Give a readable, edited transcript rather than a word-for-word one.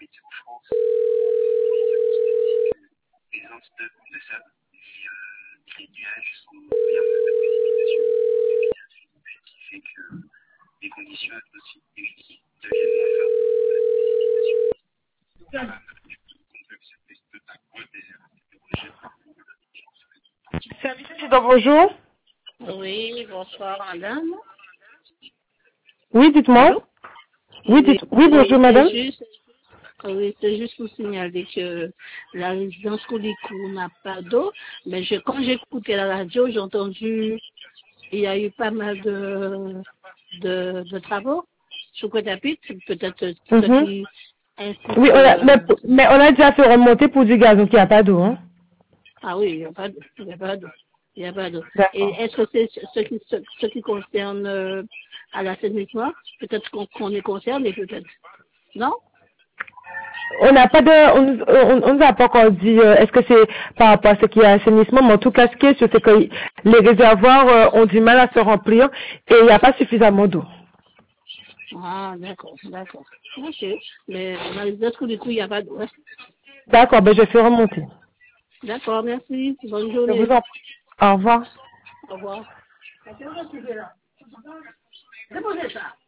Service incident, bonjour. Oui, bonsoir madame. Oui, dites-moi. Allô? Oui, bonjour madame. C'est juste pour signaler que la résidence Koulikou n'a pas d'eau, mais quand j'ai écouté la radio, j'ai entendu il y a eu pas mal de travaux sur Côte-à-Pitre, peut-être ce qui incite... Oui, mais on a déjà fait remonter pour du gaz, donc il n'y a pas d'eau. Hein. Ah oui, il n'y a pas d'eau. Il n'y a pas d'eau. Il n'y a pas d'eau. Et D'accord. est-ce que c'est ce qui concerne à l'assainissement? Peut-être qu'on est concerné, peut-être. Non? On n'a pas de, on nous a pas encore dit, est-ce que c'est par rapport à ce qui est assainissement, mais en tout cas, ce qui est sûr, c'est que les réservoirs ont du mal à se remplir et il n'y a pas suffisamment d'eau. Ah, d'accord, d'accord. Ok. Mais dans les autres, du coup, il n'y a pas d'eau. Hein. D'accord, ben je fais remonter. D'accord, merci. Bonne Je vous journée. en prie. Au revoir. Au revoir. Déposez ça.